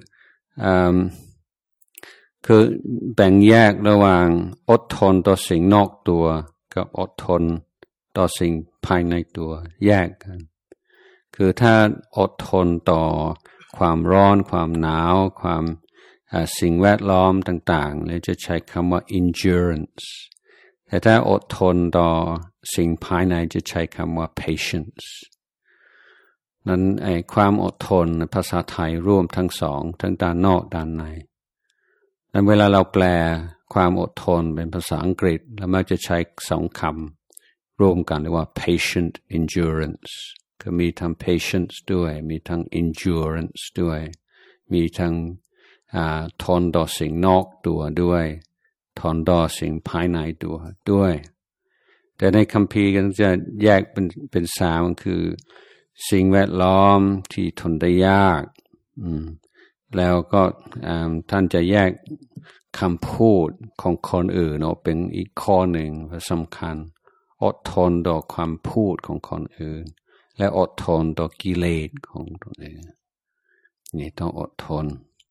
คือแบ่งแยกระหว่างอดทนต่อสิ่งนอกตัวกับอดทนต่อสิ่งภายในตัวแยกกันคือถ้าอดทนต่อความร้อนความหนาวความสิ่งแวดล้อมต่างๆเราจะใช้คำว่า endurance แต่ถ้าอดทนต่อสิ่งภายในจะใช้คำว่า patience นั้นไอ้ความอดทนภาษาไทยร่วมทั้งสองทั้งด้านนอกด้านในนั้นเวลาเราแปลความอดทนเป็นภาษาอังกฤษเรามักจะใช้สองคำร่วมกันเรียกว่า patient endurance ก็มีทั้ง patience ด้วยมีทั้ง endurance ด้วยมีทั้งทนต่อสิ่งนอกตัวด้วยทนต่อสิ่งภายในตัวด้วยแต่ในคัมภีร์ก็จะแยกเป็นเป็นสามคือสิ่งแวดล้อมที่ทนได้ยากแล้วก็ท่านจะแยกคำพูดของคนอื่นเนาะเป็นอีกข้อหนึ่งสำคัญอดทนต่อความพูดของคนอื่นและอดทนต่อกิเลสของตนเองนี่ต้องอดทน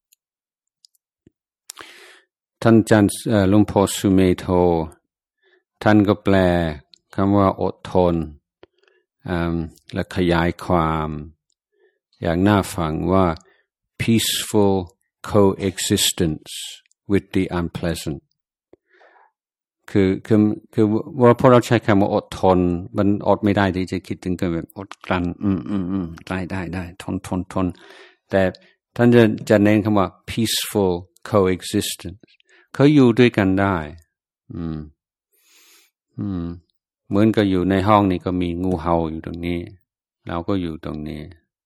ท่านอาจารย์หลวงพ่อสุเมโธท่านก็แปลคำว่าอดทนและขยายความอย่างน่าฟังว่า peaceful coexistence with the unpleasant คือคือคือว่าพอเราใช้คำว่าอดทนมันอดไม่ได้ที่จะคิดถึงกันแบบอดกลั้นอืมอืมอืมได้ได้ได้ทนทนทนแต่ท่านจะจะเน้นคำว่า peaceful coexistence เขาอยู่ด้วยกันได้อืมอืมเหมือนกับอยู่ในห้องนี้ก็มีงูเห่าอยู่ตรงนี้เราก็อยู่ตรงนี้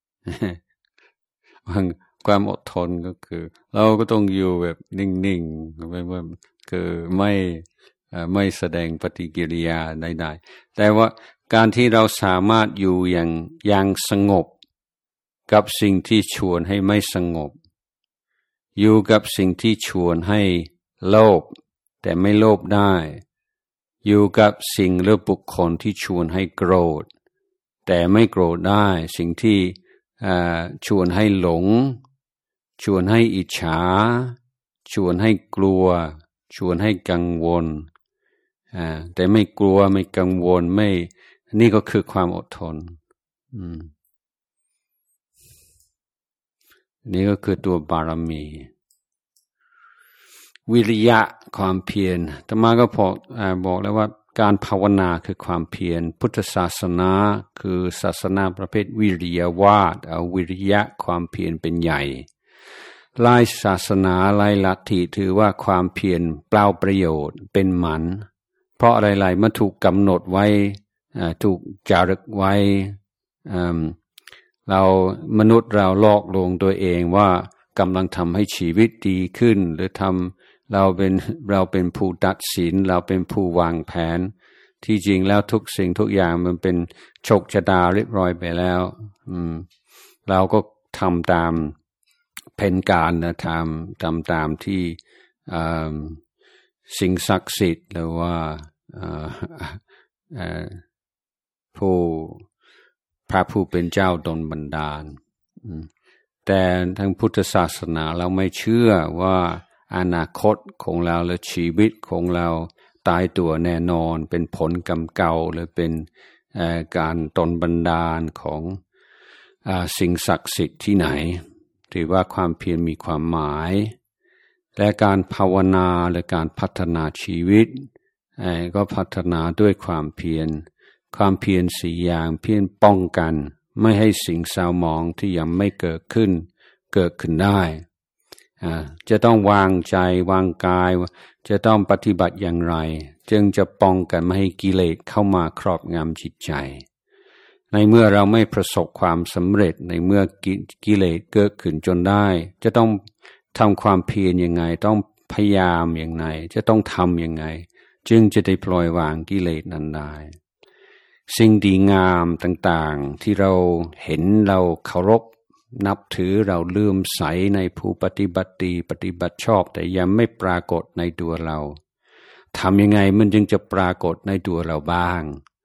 ความอดทนก็คือเราก็ต้องอยู่แบบนิ่งๆไม่ว่าคือไม่ไม่แสดงปฏิกิริยาใดๆแต่ว่าการที่เราสามารถอยู่อย่างอย่างสงบกับสิ่งที่ชวนให้ไม่สงบอยู่กับสิ่งที่ชวนให้โลภแต่ไม่โลภได้อยู่กับสิ่งหรือบุคคลที่ชวนให้โกรธแต่ไม่โกรธได้สิ่งที่ชวนให้หลงชวนให้อิจฉาชวนให้กลัวชวนให้กังวลแต่ไม่กลัวไม่กังวลไม่นี่ก็คือความอดทนนี่ก็คือตัวบารมีวิริยะความเพียรธรรมะก็พอบอกแล้วว่าการภาวนาคือความเพียรพุทธศาสนาคือศาสนาประเภทวิริยวาทเอาวิริยะความเพียรเป็นใหญ่หลายศาสนาหลายลัทธิถือว่าความเพียรเปล่าประโยชน์เป็นหมันเพราะอะไรๆมันถูกกำหนดไว้ถูกจารึกไว้เรามนุษย์เราลอกลวงตัวเองว่ากำลังทำให้ชีวิตดีขึ้นหรือทำเราเป็นเราเป็นผู้ตัดสินเราเป็นผู้วางแผนที่จริงแล้วทุกสิ่งทุกอย่างมันเป็นโชคชะตาเรียบร้อยไปแล้วอืมเราก็ทำตามแผนการนะทำทำตามที่สิ่งศักดิ์สิทธิ์หรือว่าผู้พระผู้เป็นเจ้าดลบันดาลแต่ทางพุทธศาสนาเราไม่เชื่อว่าอนาคตของเราและชีวิตของเราตายตัวแน่นอนเป็นผลกรรมเก่าหรือเป็นการดลบันดาลของสิ่งศักดิ์สิทธิ์ที่ไหนถือว่าความเพียรมีความหมายและการภาวนาและการพัฒนาชีวิตก็พัฒนาด้วยความเพียรความเพียรสี่อย่างเพียรป้องกันไม่ให้สิ่งเศร้าหมองที่ยังไม่เกิดขึ้นเกิดขึ้นได้จะต้องวางใจวางกายจะต้องปฏิบัติอย่างไรจึงจะป้องกันไม่ให้กิเลสเข้ามาครอบงำจิตใจในเมื่อเราไม่ประสบความสำเร็จในเมื่อกิเลสเกิดขึ้นจนได้จะต้องทำความเพียรยังไงต้องพยายามอย่างไรจะต้องทำยังไงจึงจะได้ปล่อยวางกิเลสนั้นได้สิ่งดีงามต่างๆที่เราเห็นเราเคารพนับถือเราเลื่อมใสในผู้ปฏิบัติดีปฏิบัติชอบแต่ยังไม่ปรากฏในตัวเราทำยังไงมันจึงจะปรากฏในตัวเราบ้าง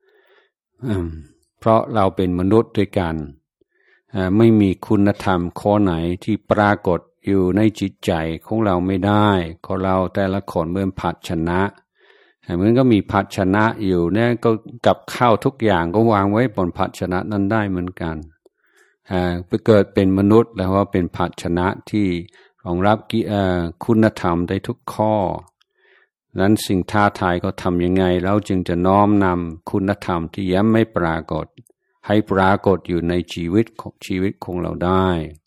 เพราะเราเป็นมนุษย์ด้วยกันไม่มีคุณธรรมข้อไหนที่ปรากฏอยู่ในจิตใจของเราไม่ได้ของเราแต่ละคนเหมือนภาชนะเหมือนก็มีภาชนะอยู่เนี่ยก็กับข้าวทุกอย่างก็วางไว้บนภาชนะนั้นได้เหมือนกันไปเกิดเป็นมนุษย์แล้วว่าเป็นภาชนะที่รองรับคุณธรรมได้ทุกข้อนั้นสิ่งท้าทายก็ทำยังไงเราจึงจะน้อมนำคุณธรรมที่ยังไม่ปรากฏให้ปรากฏอยู่ในชีวิตของชีวิตของเราได้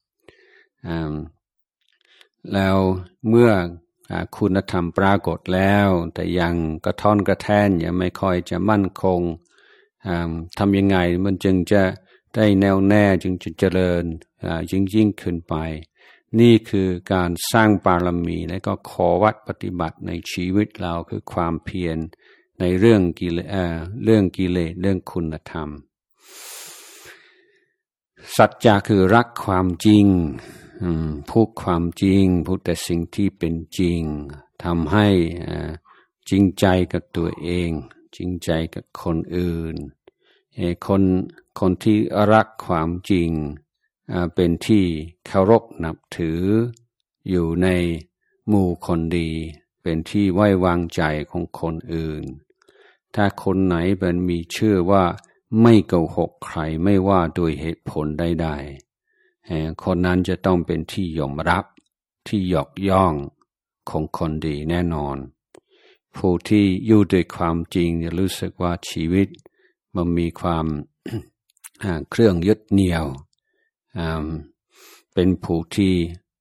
แล้วเมื่อคุณธรรมปรากฏแล้วแต่ยังกระท่อนกระแท่นยังไม่ค่อยจะมั่นคงทำยังไงมันจึงจะได้แน่วแน่จึงจะเจริญยิ่งยิ่งขึ้นไปนี่คือการสร้างบารมีและก็ขอวัดปฏิบัติในชีวิตเราคือความเพียรในเรื่องกิเลสเรื่องกิเลสเรื่องคุณธรรมสัจจะคือรักความจริงพูดความจริงพูดแต่สิ่งที่เป็นจริงทำให้จริงใจกับตัวเองจริงใจกับคนอื่นคนคนที่รักความจริงเป็นที่เคารพนับถืออยู่ในหมู่คนดีเป็นที่ไว้วางใจของคนอื่นถ้าคนไหนเป็นมีเชื่อว่าไม่โกหกใครไม่ว่าโดยเหตุผลใดๆคนนั้นจะต้องเป็นที่ยอมรับที่ยกย่องของคนดีแน่นอนผู้ที่อยู่ด้วยความจริงจะรู้สึกว่าชีวิตมันมีความ เครื่องยึดเหนี่ยวเป็นผู้ที่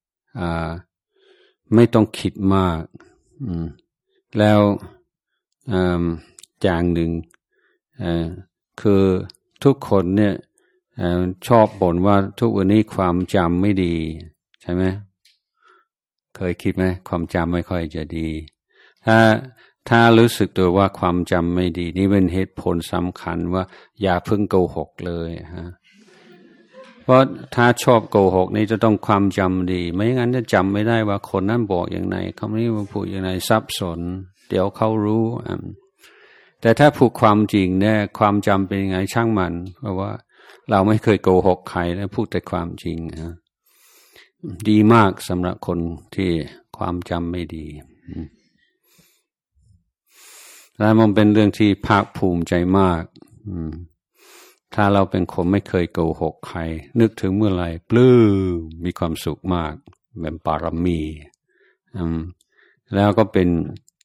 ไม่ต้องคิดมากแล้วอย่างหนึ่งคือทุกคนเนี่ยชอบบ่นว่าทุกวันนี้ความจำไม่ดีใช่ไหมเคยคิดไหมความจำไม่ค่อยจะดีถ้าถ้ารู้สึกตัวว่าความจำไม่ดีนี่เป็นเหตุผลสำคัญว่าอย่าเพิ่งโกหกเลยฮะเพราะถ้าชอบโกหกนี่จะต้องความจำดีไม่งั้นจะจำไม่ได้ว่าคนนั้นบอกอย่างไรคำนี้มาพูดอย่างไรซับซ้อนเดี๋ยวเขารู้แต่ถ้าพูดความจริงเนี่ยความจำเป็นยังไงช่างมันเพราะว่าเราไม่เคยโกหกใครแล้วพูดแต่ความจริงฮะดีมากสำหรับคนที่ความจำไม่ดีและมันเป็นเรื่องที่ภาคภูมิใจมากถ้าเราเป็นคนไม่เคยโกหกใครนึกถึงเมื่อไหร่ปลื้มมีความสุขมากเป็นปารมีแล้วก็เป็น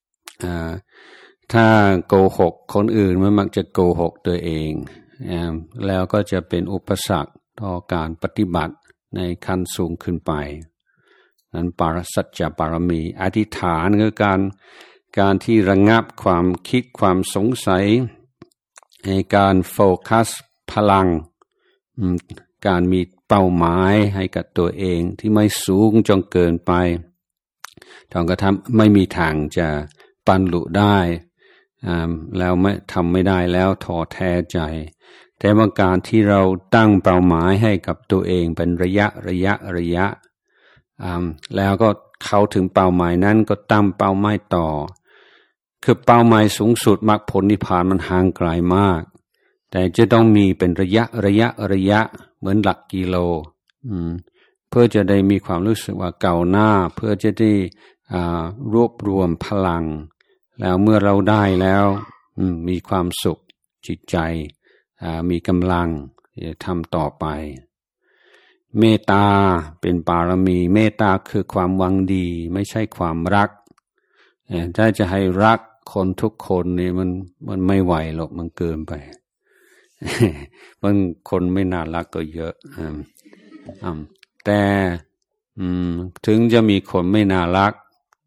ถ้าโกหกคนอื่นมันมักจะโกหกตัวเองแล้วก็จะเป็นอุปสรรคต่อการปฏิบัติในขั้นสูงขึ้นไปนั้นปารสัจจะปารมีอธิษฐานคือการการที่ระงับความคิดความสงสัยในการโฟกัสพลังการมีเป้าหมายให้กับตัวเองที่ไม่สูงจนเกินไปจนกระทั่งไม่มีทางจะบรรลุได้แล้วไม่ทำไม่ได้แล้วท้อแท้ใจแต่ว่าการที่เราตั้งเป้าหมายให้กับตัวเองเป็นระยะระยะระยะแล้วก็เข้าถึงเป้าหมายนั้นก็ตั้งเป้าหมายต่อคือเป้าหมายสูงสุดมรรคผลนิพพานมันห่างไกลมากแต่จะต้องมีเป็นระยะระยะระยะเหมือนหลักกิโลเพื่อจะได้มีความรู้สึกว่าก้าวหน้าเพื่อจะได้รวบรวมพลังแล้วเมื่อเราได้แล้วมีความสุขจิตใจมีกำลังจะทำต่อไปเมตตาเป็นปารมีเมตตาคือความหวังดีไม่ใช่ความรักถ้าจะให้รักคนทุกคนนี่มันมันไม่ไหวหรอกมันเกินไปบางคนไม่น่ารักก็เยอะแต่ถึงจะมีคนไม่น่ารัก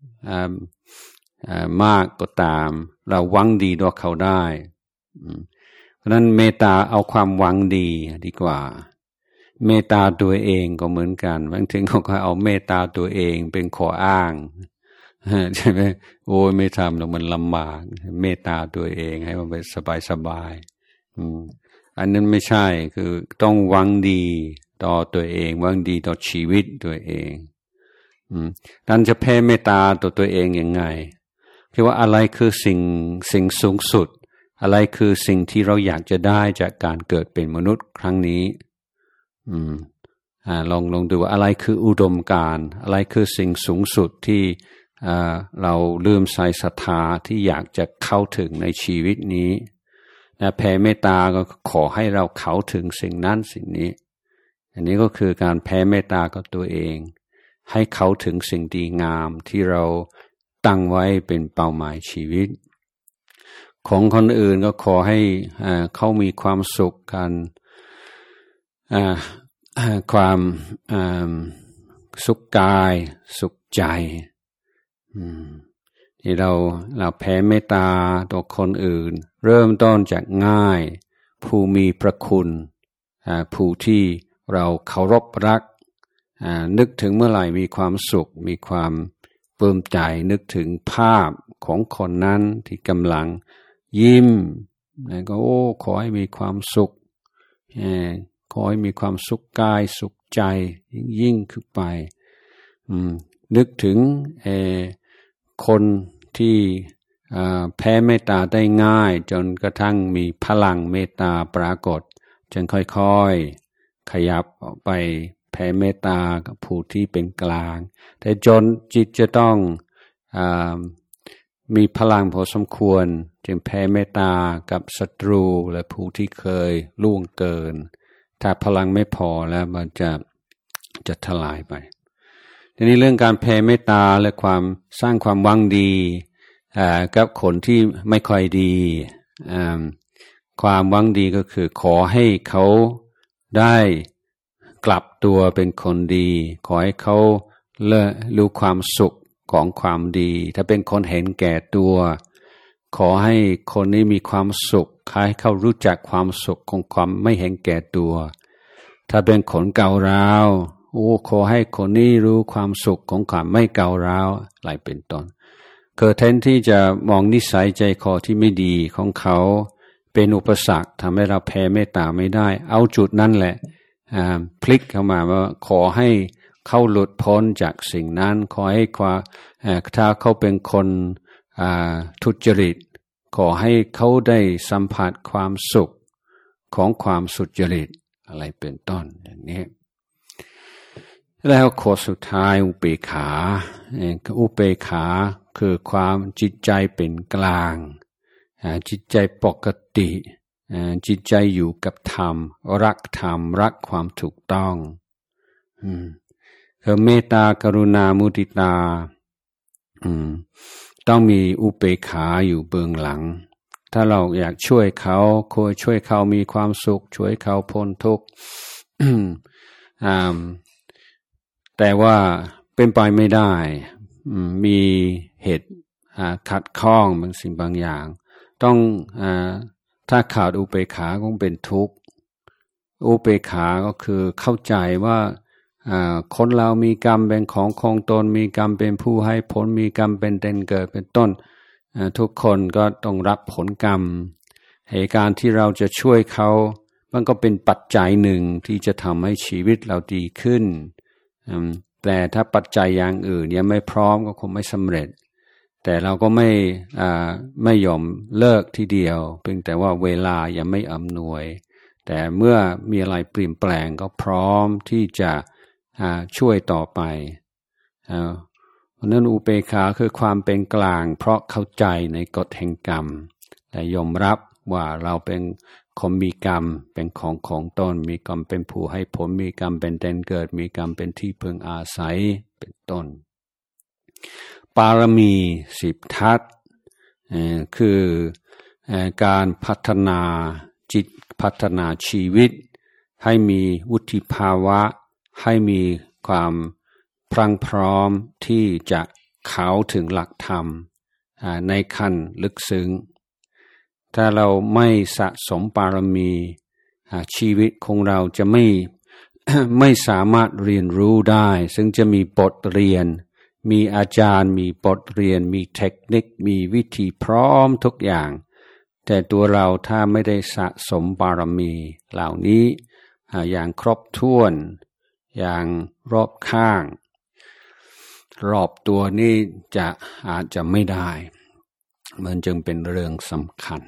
มากก็ตามเราหวังดีต่อเขาได้เพราะนั้นเมตตาเอาความหวังดีดีกว่าเมตตาตัวเองก็เหมือนกันบางทีเขาก็เอาเมตตาตัวเองเป็นข้ออ้างใช่ไหมโอ้ยไม่ทำแล้วมันลำบากเมตตาตัวเองให้มันไปสบายๆอันนั้นไม่ใช่คือต้องหวังดีต่อตัวเองหวังดีต่อชีวิตตัวเองท่านจะแผ่เมตตาต่อตัวเองยังไงคือว่าอะไรคือสิ่งสิ่งสูงสุดอะไรคือสิ่งที่เราอยากจะได้จากการเกิดเป็นมนุษย์ครั้งนี้อืมอ่าลองลองดูว่าอะไรคืออุดมการณ์อะไรคือสิ่งสูงสุดที่อ่าเราลืมใส่ศรัทธาที่อยากจะเข้าถึงในชีวิตนี้นะแผ่เมตตาก็ขอให้เราเข้าถึงสิ่งนั้นสิ่งนี้อันนี้ก็คือการแผ่เมตตากับตัวเองให้เข้าถึงสิ่งดีงามที่เราตั้งไว้เป็นเป้าหมายชีวิตของคนอื่นก็ขอให้อ่าเขามีความสุขกันความสุขกายสุขใจที่เราเราแผ่เมตตาต่อคนอื่นเริ่มต้นจากง่ายผู้มีพระคุณผู้ที่เราเคารพรักนึกถึงเมื่อไหร่มีความสุขมีความปลื้มใจนึกถึงภาพของคนนั้นที่กำลังยิ้มแล้วก็โอ้ขอให้มีความสุขขอให้มีความสุขกายสุขใจยิ่งยิ่งขึ้นไปนึกถึงคนที่แพ้เมตตาได้ง่ายจนกระทั่งมีพลังเมตตาปรากฏจึงค่อยๆขยับออกไปแผ่เมตตากับผู้ที่เป็นกลางแต่จนจิตจะต้องอามีพลังพอสมควรจึงแผ่เมตตากับศัตรูและผู้ที่เคยล่วงเกินถ้าพลังไม่พอแล้วมันจะจะทลายไปทีนี้เรื่องการแผ่เมตตาและความสร้างความหวังดีกับคนที่ไม่ค่อยดีความหวังดีก็คือขอให้เขาได้กลับตัวเป็นคนดีขอให้เขาเลิกรู้ความสุขของความดีถ้าเป็นคนเห็นแก่ตัวขอให้คนนี้มีความสุขให้เขารู้จักความสุขของความไม่เห็นแก่ตัวถ้าเป็นคนเก่าร้าวโอ้ขอให้คนนี้รู้ความสุขของความไม่เก่าร้าวอะไรเป็นต้นเกิดแทนที่จะมองนิสัยใจคอที่ไม่ดีของเขาเป็นอุปสรรคทำให้เราแผ่เมตตาไม่ได้เอาจุดนั้นแหละพลิกเข้ามาว่าขอให้เขาหลุดพ้นจากสิ่งนั้นขอให้ความถ้าเขาเป็นคนทุจริตขอให้เขาได้สัมผัสความสุขของความสุจริตอะไรเป็นต้นอย่างนี้แล้วข้อสุดท้ายอุเบกขาอุเบกขาคือความจิตใจเป็นกลางจิตใจปกติจิตใจอยู่กับธรรมรักธรรมรักความถูกต้องคือเมตตากรุณามุทิตาต้องมีอุเบกขาอยู่เบื้องหลังถ้าเราอยากช่วยเขาคอยช่วยเขามีความสุขช่วยเขาพ้นทุกข์แต่ว่าเป็นไปไม่ได้มีเหตุขัดข้องบางสิ่งบางอย่างต้องถ้าขาดอุเบกขาคงเป็นทุกข์อุเบกขาก็คือเข้าใจว่าคนเรามีกรรมเป็นของของตนมีกรรมเป็นผู้ให้ผลมีกรรมเป็นเด่นเกิดเป็นต้นทุกคนก็ต้องรับผลกรรมเหตุการณ์ที่เราจะช่วยเขามันก็เป็นปัจจัยหนึ่งที่จะทำให้ชีวิตเราดีขึ้นแต่ถ้าปัจจัยอย่างอื่นยังไม่พร้อมก็คงไม่สำเร็จแต่เราก็ไม่ไม่ยอมเลิกทีเดียวเพียงแต่ว่าเวลายังไม่อำนวยแต่เมื่อมีอะไรเปลี่ยนแปลงก็พร้อมที่จะช่วยต่อไปเพราะนั้นอุเบกขาคือความเป็นกลางเพราะเข้าใจในกฎแห่งกรรมและยอมรับว่าเราเป็นคนมีกรรมเป็นของของตนมีกรรมเป็นผู้ให้ผลมีกรรมเป็นแดนเกิดมีกรรมเป็นที่พึงอาศัยเป็นต้นปารมีสิบทัศน์คือการพัฒนาจิตพัฒนาชีวิตให้มีวุฒิภาวะให้มีความพรั่งพร้อมที่จะเข้าถึงหลักธรรมในขั้นลึกซึ้งถ้าเราไม่สะสมปารมีชีวิตของเราจะไม่ ไม่สามารถเรียนรู้ได้ซึ่งจะมีบทเรียนมีอาจารย์มีบทเรียนมีเทคนิคมีวิธีพร้อมทุกอย่างแต่ตัวเราถ้าไม่ได้สะสมบารมีเหล่านี้อย่างครบถ้วนอย่างรอบข้างรอบตัวนี้จะอาจจะไม่ได้มันจึงเป็นเรื่องสำคัญ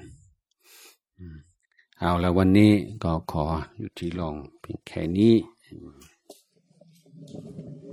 เอาละวันนี้ก็ขออยู่ที่ลงเพียงแค่นี้